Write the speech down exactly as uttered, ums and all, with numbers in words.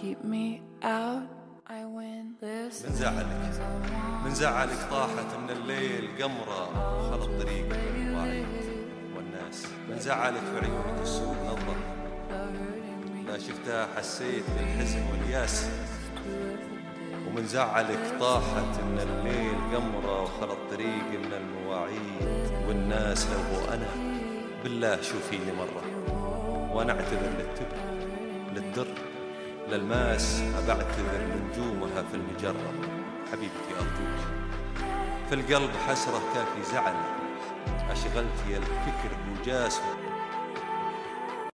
keep me out, I win this. من زعلك من زعلك طاحت من الليل قمرة خلط طريق الوعي والناس. من زعلك في عيونك السود نظر لا شفتها حسيت بالحزن والياس. ومن زعلك طاحت من الليل قمرة وخلط طريق من المواعيد والناس. لو أنا بالله شوفيني مرة وأنا أعتذر للتبر للدر للماس. أبعتذر لنجومها في المجرة. حبيبتي أرجوك في القلب حسرة كافي زعل. أشغلتي الفكر بوجاس